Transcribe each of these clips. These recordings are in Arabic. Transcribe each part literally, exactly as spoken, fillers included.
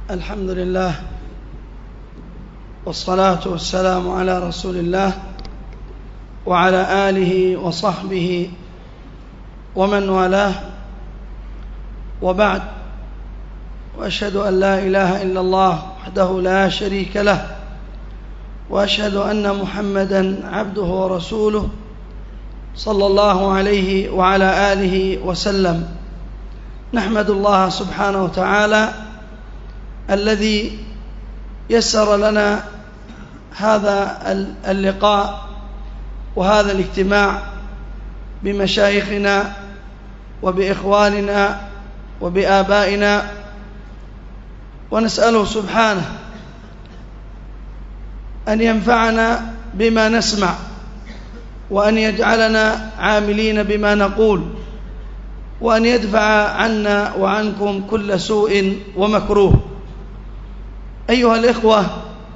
الحمد لله والصلاة والسلام على رسول الله وعلى آله وصحبه ومن والاه، وبعد، وأشهد أن لا إله إلا الله وحده لا شريك له، وأشهد أن محمدا عبده ورسوله صلى الله عليه وعلى آله وسلم. نحمد الله سبحانه وتعالى الذي يسر لنا هذا اللقاء وهذا الاجتماع بمشايخنا وبإخواننا وبآبائنا، ونسأله سبحانه أن ينفعنا بما نسمع، وأن يجعلنا عاملين بما نقول، وأن يدفع عنا وعنكم كل سوء ومكروه. أيها الإخوة،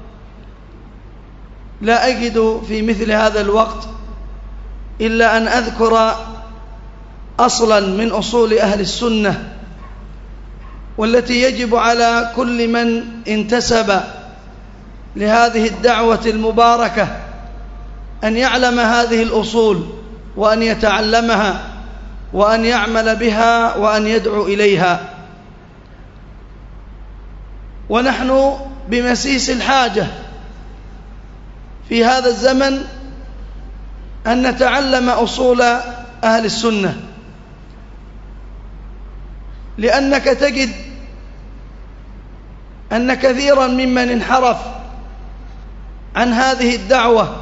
لا أجد في مثل هذا الوقت إلا أن أذكر أصلا من أصول أهل السنة، والتي يجب على كل من انتسب لهذه الدعوة المباركة أن يعلم هذه الأصول، وأن يتعلمها، وأن يعمل بها، وأن يدعو إليها. ونحن بمسيس الحاجة في هذا الزمن أن نتعلم أصول أهل السنة، لأنك تجد أن كثيرا ممن انحرف عن هذه الدعوة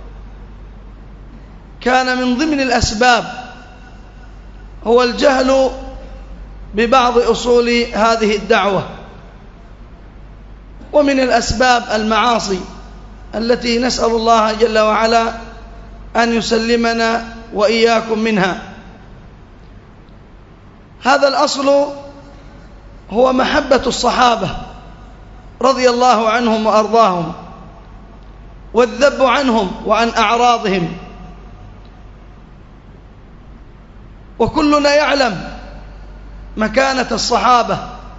كان من ضمن الأسباب هو الجهل ببعض أصول هذه الدعوة، ومن الأسباب المعاصي التي نسأل الله جل وعلا أن يسلمنا وإياكم منها. هذا الأصل هو محبة الصحابة رضي الله عنهم وأرضاهم، والذب عنهم وعن أعراضهم. وكلنا يعلم مكانة الصحابة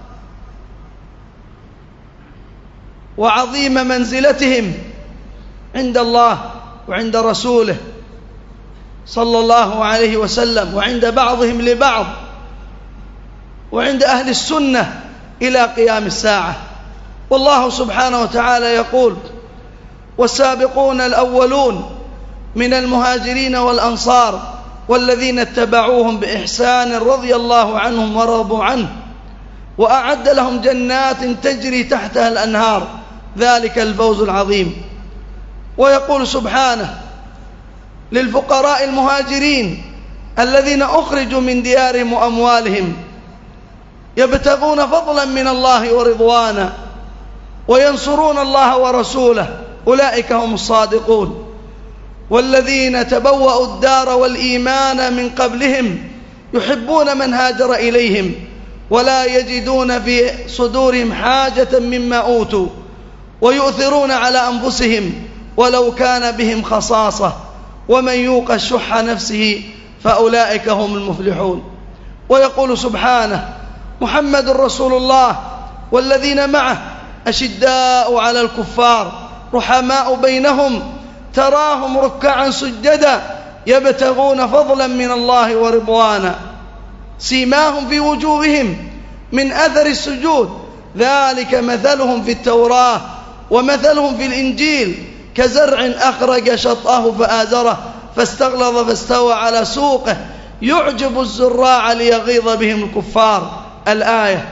وعظيم منزلتهم عند الله وعند رسوله صلى الله عليه وسلم، وعند بعضهم لبعض، وعند أهل السنة إلى قيام الساعة. والله سبحانه وتعالى يقول: والسابقون الأولون من المهاجرين والأنصار والذين اتبعوهم بإحسان رضي الله عنهم ورضوا عنه وأعد لهم جنات تجري تحتها الأنهار ذلك الفوز العظيم. ويقول سبحانه للفقراء المهاجرين الذين أخرجوا من ديارهم وأموالهم يبتغون فضلا من الله ورضوانا وينصرون الله ورسوله أولئك هم الصادقون. والذين تبوأوا الدار والإيمان من قبلهم يحبون من هاجر إليهم ولا يجدون في صدورهم حاجة مما أوتوا ويؤثرون على أنفسهم ولو كان بهم خصاصة ومن يوق شح نفسه فأولئك هم المفلحون. ويقول سبحانه: محمد رسول الله والذين معه أشداء على الكفار رحماء بينهم تراهم ركعا سجدا يبتغون فضلا من الله ورضوانا سيماهم في وجوههم من أثر السجود ذلك مثلهم في التوراة ومثلهم في الإنجيل كزرع أخرج شطأه فآزره فاستغلظ فاستوى على سوقه يعجب الزراع ليغيظ بهم الكفار. الآية.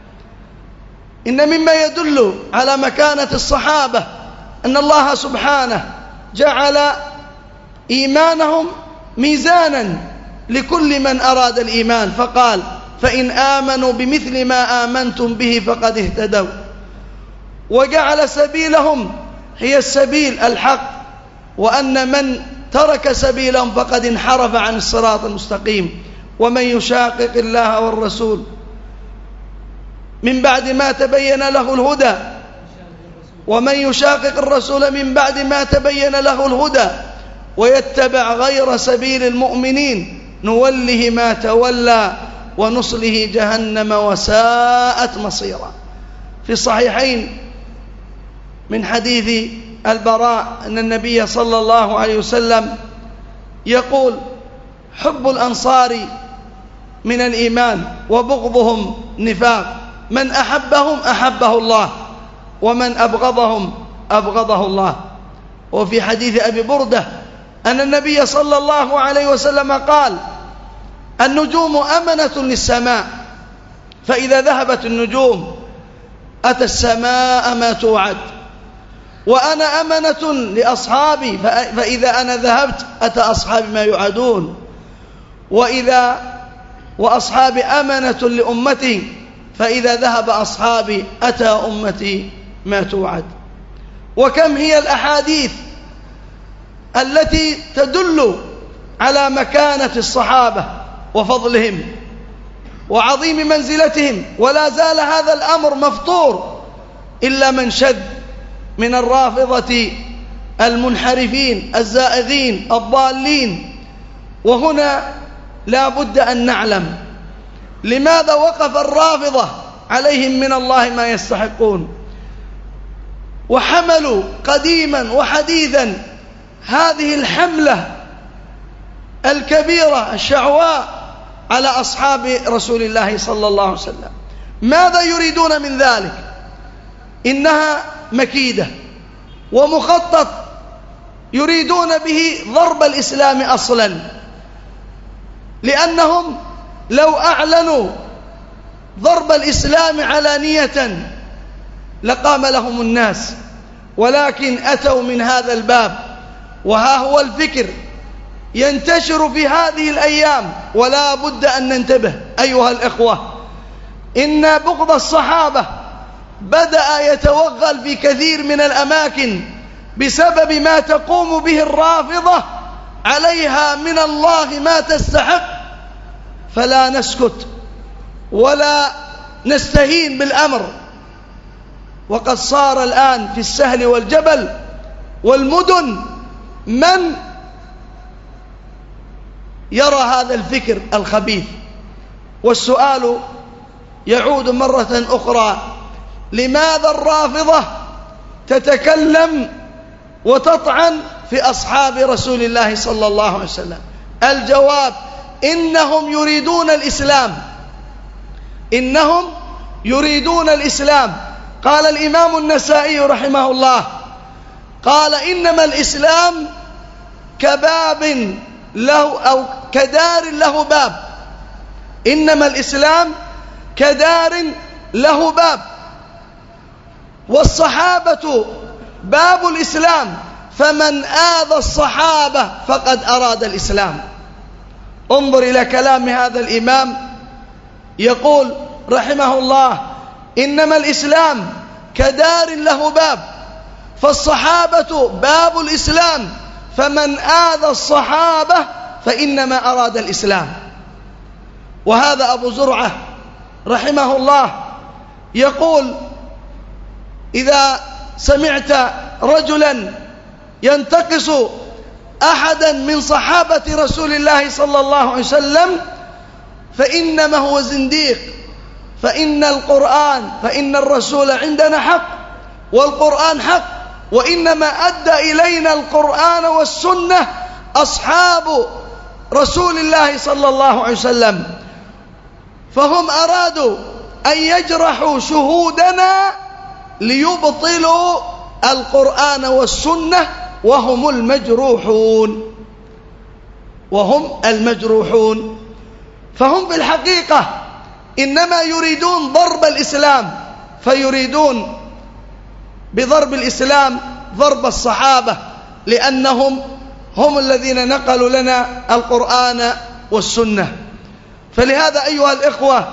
إن مما يدل على مكانة الصحابة أن الله سبحانه جعل إيمانهم ميزانا لكل من أراد الإيمان، فقال: فإن آمنوا بمثل ما آمنتم به فقد اهتدوا. وجعل سبيلهم هي السبيل الحق، وأن من ترك سبيلهم فقد انحرف عن الصراط المستقيم. ومن يشاقق الله والرسول من بعد ما تبين له الهدى ومن يشاقق الرسول من بعد ما تبين له الهدى ويتبع غير سبيل المؤمنين نوله ما تولى ونصله جهنم وساءت مصيرا. في الصحيحين من حديث البراء أن النبي صلى الله عليه وسلم يقول: حب الأنصار من الإيمان وبغضهم نفاق، من أحبهم أحبه الله ومن أبغضهم أبغضه الله. وفي حديث أبي بردة أن النبي صلى الله عليه وسلم قال: النجوم أمنة للسماء، فإذا ذهبت النجوم أتى السماء ما توعد، وأنا أمنة لأصحابي، فإذا أنا ذهبت أتى أصحابي ما يوعدون، وإذا وأصحابي أمنة لأمتي، فإذا ذهب أصحابي أتى أمتي ما توعد. وكم هي الأحاديث التي تدل على مكانة الصحابة وفضلهم وعظيم منزلتهم، ولا زال هذا الأمر مفطور إلا من شذ من الرافضة المنحرفين الزائغين الضالين. وهنا لا بد أن نعلم لماذا وقف الرافضة عليهم من الله ما يستحقون، وحملوا قديما وحديثا هذه الحملة الكبيرة الشعواء على أصحاب رسول الله صلى الله عليه وسلم. ماذا يريدون من ذلك؟ إنها مكيدة ومخطط يريدون به ضرب الإسلام أصلا، لأنهم لو أعلنوا ضرب الإسلام علانية لقام لهم الناس، ولكن أتوا من هذا الباب. وها هو الفكر ينتشر في هذه الأيام، ولا بد أن ننتبه أيها الإخوة. إن بغض الصحابة بدأ يتوغل في كثير من الأماكن بسبب ما تقوم به الرافضة عليها من الله ما تستحق، فلا نسكت ولا نستهين بالأمر. وقد صار الآن في السهل والجبل والمدن من يرى هذا الفكر الخبيث. والسؤال يعود مرة أخرى: لماذا الرافضة تتكلم وتطعن في أصحاب رسول الله صلى الله عليه وسلم؟ الجواب: إنهم يريدون الإسلام، إنهم يريدون الإسلام. قال الإمام النسائي رحمه الله، قال: إنما الإسلام كباب له أو كدار له باب، إنما الإسلام كدار له باب، والصحابة باب الإسلام، فمن آذى الصحابة فقد أراد الإسلام. انظر إلى كلام هذا الإمام، يقول رحمه الله: إنما الإسلام كدار له باب، فالصحابة باب الإسلام، فمن آذى الصحابة فإنما أراد الإسلام. وهذا أبو زرعة رحمه الله يقول: إذا سمعت رجلا ينتقص أحدا من صحابة رسول الله صلى الله عليه وسلم فإنما هو زنديق، فإن القرآن فإن الرسول عندنا حق والقرآن حق، وإنما أدى إلينا القرآن والسنة أصحاب رسول الله صلى الله عليه وسلم، فهم أرادوا أن يجرحوا شهودنا ليبطلوا القرآن والسنة، وهم المجروحون وهم المجروحون فهم في الحقيقة إنما يريدون ضرب الإسلام، فيريدون بضرب الإسلام ضرب الصحابة، لأنهم هم الذين نقلوا لنا القرآن والسنة. فلهذا أيها الإخوة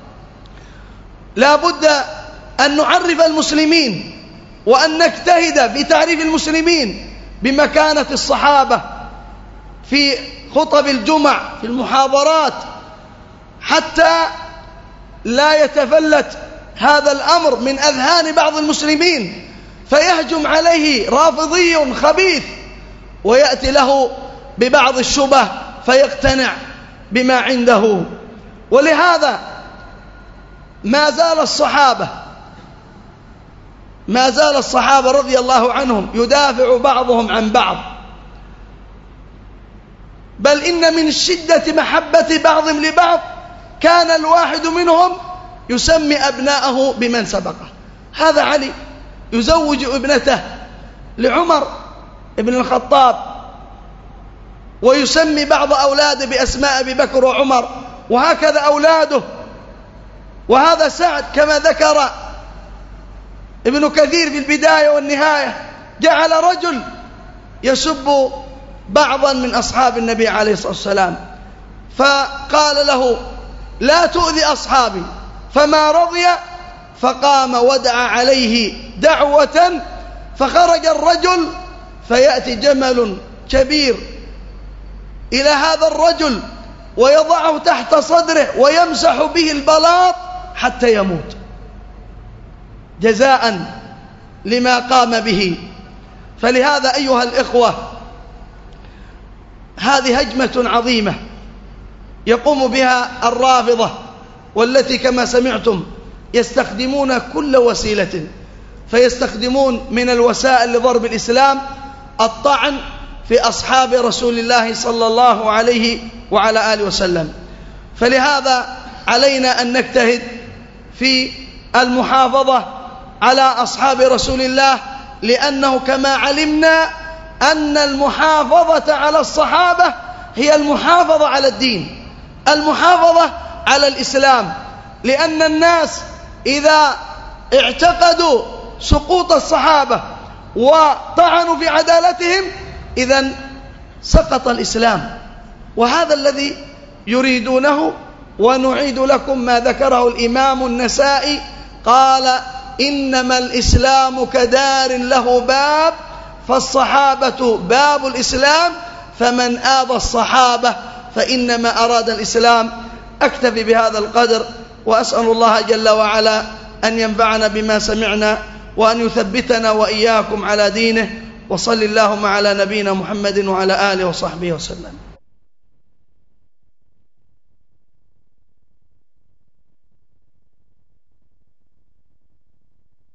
لا بد أن نعرف المسلمين وأن نجتهد في تعريف المسلمين بمكانة الصحابة في خطب الجمع في المحاضرات، حتى لا يتفلت هذا الأمر من أذهان بعض المسلمين فيهجم عليه رافضي خبيث ويأتي له ببعض الشبه فيقتنع بما عنده. ولهذا ما زال الصحابة ما زال الصحابة رضي الله عنهم يدافع بعضهم عن بعض، بل إن من شدة محبة بعضهم لبعض كان الواحد منهم يسمي أبناءه بمن سبقه. هذا علي يزوج ابنته لعمر بن الخطاب، ويسمي بعض أولاده بأسماء أبي بكر وعمر، وهكذا أولاده. وهذا سعد كما ذكر ابن كثير في البداية والنهاية جعل رجل يسب بعضا من أصحاب النبي عليه الصلاة والسلام، فقال له لا تؤذي أصحابي، فما رضي، فقام ودعا عليه دعوة، فخرج الرجل فيأتي جمل كبير إلى هذا الرجل ويضعه تحت صدره ويمسح به البلاط حتى يموت جزاء لما قام به. فلهذا أيها الإخوة هذه هجمة عظيمة يقوم بها الرافضة، والتي كما سمعتم يستخدمون كل وسيلة، فيستخدمون من الوسائل لضرب الإسلام الطعن في أصحاب رسول الله صلى الله عليه وعلى آله وسلم. فلهذا علينا أن نجتهد في المحافظة على أصحاب رسول الله، لأنه كما علمنا أن المحافظة على الصحابة هي المحافظة على الدين، المحافظة على الإسلام، لأن الناس إذا اعتقدوا سقوط الصحابة وطعنوا في عدالتهم إذن سقط الإسلام، وهذا الذي يريدونه. ونعيد لكم ما ذكره الإمام النسائي قال إنما الإسلام كدار له باب، فالصحابة باب الإسلام، فمن آذى الصحابة فإنما أراد الإسلام. أكتفي بهذا القدر، وأسأل الله جل وعلا أن ينفعنا بما سمعنا، وأن يثبتنا وإياكم على دينه. وصل اللهم على نبينا محمد وعلى آله وصحبه وسلم.